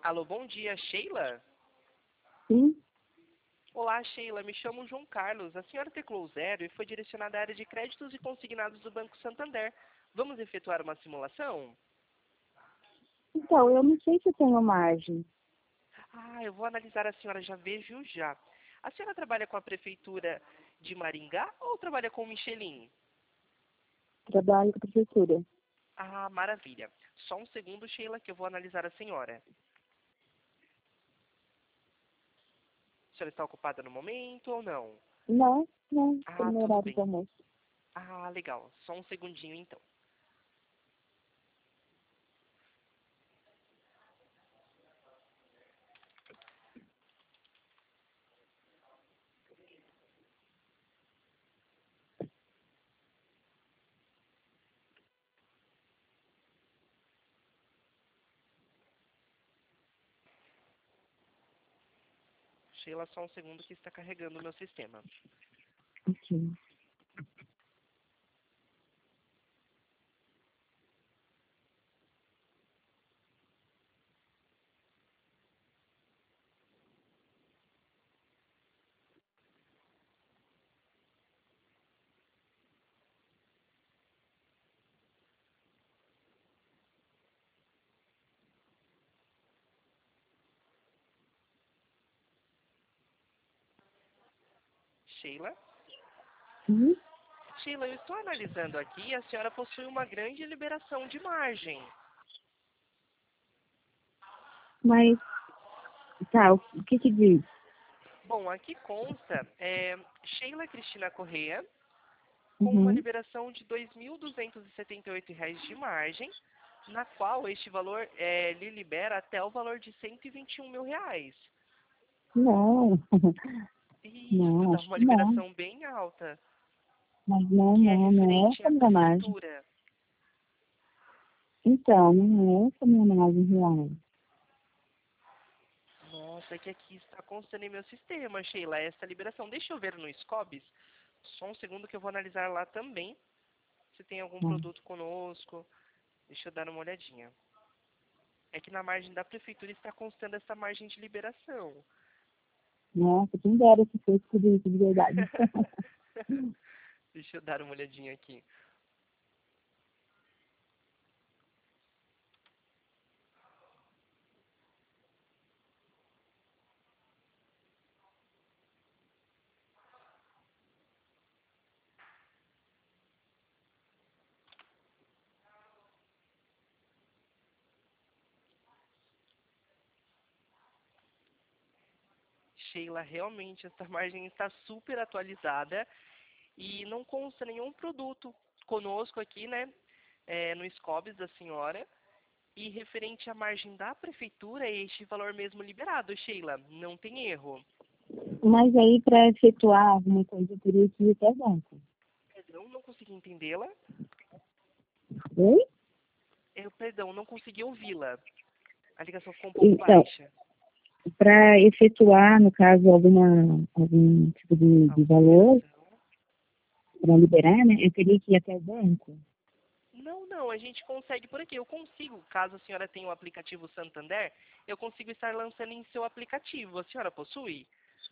Alô, bom dia, Sheila? Sim, Olá, Sheila, me chamo João Carlos. A senhora teclou zero e foi direcionada à área de créditos e consignados do Banco Santander. Vamos efetuar uma simulação? então, eu não sei se eu tenho margem. Eu vou analisar, a senhora já vejo já. A senhora trabalha com a prefeitura de Maringá ou trabalha com o Michelin? Trabalho com a prefeitura. Maravilha. Só um segundo, Sheila, que eu vou analisar a senhora. A senhora está ocupada no momento ou não? Não, não, tô no Tudo horário do bem. almoço. Legal. Só um segundinho, então. Sheila, só um segundo que está carregando o meu sistema. Ok. Sheila? Sim, Sheila, eu estou analisando aqui e a senhora possui uma grande liberação de margem. mas, tá, o que que diz? Bom, aqui consta Sheila Cristina Correia com uma Uhum. liberação de R$ 2.278 de margem, na qual este valor lhe libera até o valor de R$ 121.000. Não, Isso, não, dá acho uma que não. liberação bem alta, Mas não, que é não, não é referente essa a à minha margem. prefeitura. Então, não é essa a minha margem real. Nossa, é que aqui está constando em meu sistema, Sheila, essa liberação. Deixa eu ver no Scobis. Só um segundo que eu vou analisar lá também se tem algum Tá. produto conosco. Deixa eu dar uma olhadinha. É que na margem da prefeitura está constando essa margem de liberação. Nossa, quem dera se fosse tudo isso de verdade. Deixa eu dar uma olhadinha aqui. Sheila, realmente essa margem está super atualizada e não consta nenhum produto conosco aqui, né? No Scobis da senhora. E referente à margem da prefeitura, é este valor mesmo liberado, Sheila. Não tem erro. Mas aí, para efetuar alguma coisa, eu teria que ir até o banco. Perdão, não consegui entendê-la. Oi? Perdão, não consegui ouvi-la. A ligação ficou um pouco Então, baixa. para efetuar, no caso, algum tipo de Alguma valor, liberação? para liberar, né, eu teria que ir até o banco. Não, a gente consegue por aqui. Eu consigo, caso a senhora tenha o aplicativo Santander, eu consigo estar lançando em seu aplicativo. A senhora possui?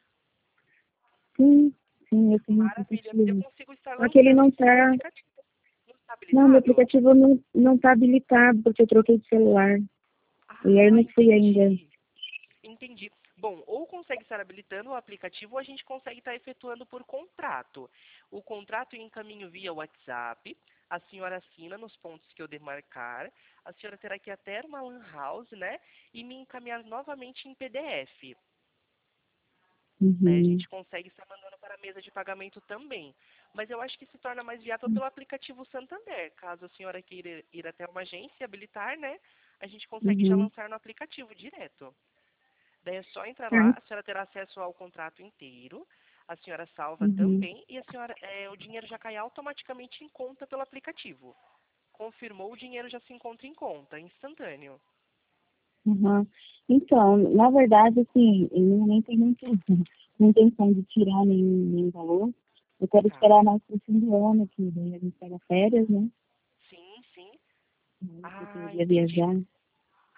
Sim, sim, eu tenho um Maravilha. Eu aplicativo. consigo estar Só que ele lançando não em seu está, aplicativo. Não está não, meu habilitado? aplicativo não está habilitado, porque eu troquei de celular. E aí eu não fui ainda. Entendi. Entendi. Bom, ou consegue estar habilitando o aplicativo ou a gente consegue estar efetuando por contrato. O contrato eu encaminho via WhatsApp, a senhora assina nos pontos que eu demarcar, a senhora terá que ir até uma lan house, né, e me encaminhar novamente em PDF. Daí a Uhum, gente consegue estar mandando para a mesa de pagamento também. Mas eu acho que se torna mais viável pelo aplicativo Santander. Caso a senhora queira ir até uma agência e habilitar, né, a gente consegue já uhum. lançar no aplicativo direto. Daí é só entrar Tá, lá, a senhora terá acesso ao contrato inteiro, a senhora salva uhum, também e a senhora, o dinheiro já cai automaticamente em conta pelo aplicativo. Confirmou, o dinheiro já se encontra em conta, instantâneo. uhum. Então, na verdade, assim, eu nem tenho muita intenção de tirar nenhum valor. Eu quero Tá. esperar mais para o fim do ano, que daí a gente pega férias, né? Sim, sim. Eu queria Entendi. viajar.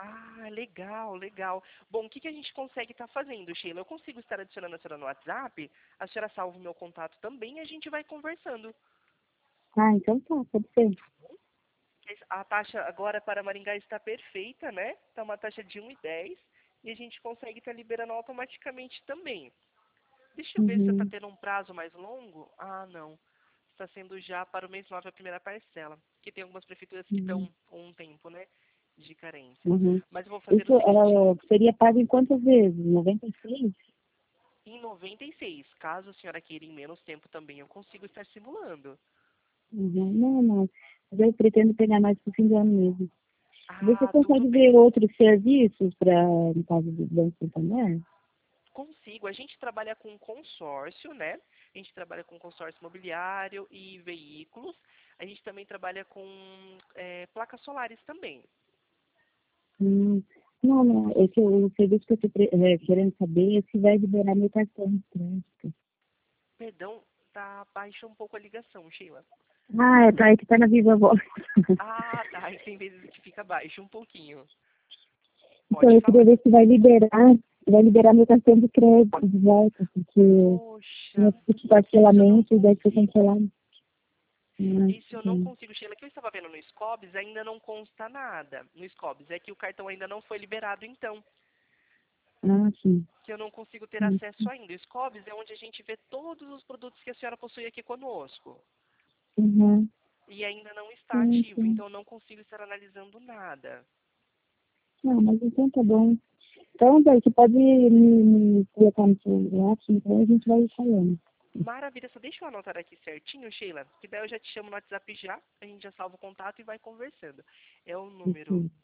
legal, legal. Bom, o que a gente consegue estar fazendo, Sheila? Eu consigo estar adicionando a senhora no WhatsApp, a senhora salva o meu contato também e a gente vai conversando. Ah, então tá, pode ser. A taxa agora para Maringá está perfeita, né? Está uma taxa de 1,10 e a gente consegue estar liberando automaticamente também. Deixa eu ver se está Uhum, tendo um prazo mais longo. Ah, não. Está sendo já para o mês 9 a primeira parcela. Que tem algumas prefeituras que uhum, estão com um tempo, né? De carência. uhum. Mas eu vou fazer Isso o seguinte. seria pago em quantas vezes? 96? Em 96, caso a senhora queira em menos tempo também, eu consigo estar simulando. Uhum. Não, não. Mas eu pretendo pegar mais pro fim do ano mesmo. Você Ah, tudo consegue ver bem. outros serviços para, no caso do Banco Santander? Consigo. A gente trabalha com consórcio, né? A gente trabalha com consórcio imobiliário e veículos. A gente também trabalha com placas solares também. Hum, não, não. É que o serviço que eu estou querendo saber é se vai liberar meu cartão de crédito. Perdão, tá baixa um pouco a ligação, Sheila. Ah, é, tá, é que tá na Viva Voz. Ah, tá. E tem vezes que fica baixo um pouquinho. Então, Pode eu queria falar. ver se vai liberar meu cartão de crédito de volta, porque Poxa, tinha tipo isso eu não parcelamento e daí foi consigo. cancelado. Ah, Isso eu não sim. consigo, Sheila. Que eu estava vendo no Scobs, ainda não consta nada. No Scobs, é que o cartão ainda não foi liberado, então. Ah, sim. Que eu não consigo ter Sim, acesso ainda. O Scobs é onde a gente vê todos os produtos que a senhora possui aqui conosco. uhum, E ainda não está sim, ativo, sim. então eu não consigo estar analisando nada. Não, mas então tá bom. Então, daí, você pode me colocar no seu WhatsApp, então a gente vai falando. Maravilha, só deixa eu anotar aqui certinho, Sheila, que daí eu já te chamo no WhatsApp já, a gente já salva o contato e vai conversando. É o número Sim.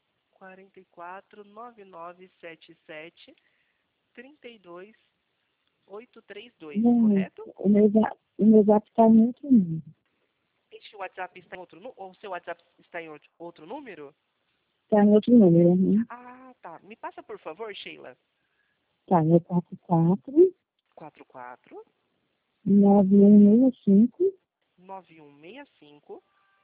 449977 32832, Não, correto? o meu zap tá em outro número. Este WhatsApp está em outro número, ou o seu WhatsApp está em outro número? Tá em outro número, né? Ah, tá. Me passa, por favor, Sheila. Tá, é 44 44 9165 9165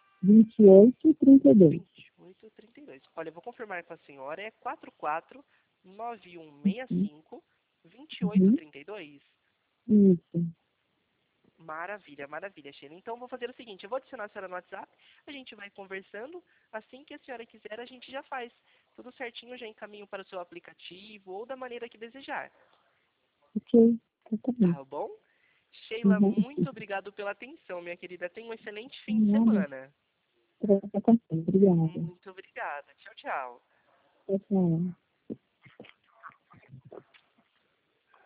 2832. 2832. Olha, eu vou confirmar com a senhora, é 44 9165 Uhum. 2832. Isso. Maravilha, maravilha, Sheila. Então, eu vou fazer o seguinte, eu vou adicionar a senhora no WhatsApp, a gente vai conversando, assim que a senhora quiser, a gente já faz. Tudo certinho, eu já encaminho para o seu aplicativo ou da maneira que desejar. Ok. Então tá bom. Tá bom? Sheila, Uhum. muito obrigado pela atenção, minha querida. Tenha um excelente fim de Nada. semana. Obrigada. Muito obrigada. Tchau, tchau. Tchau, tchau.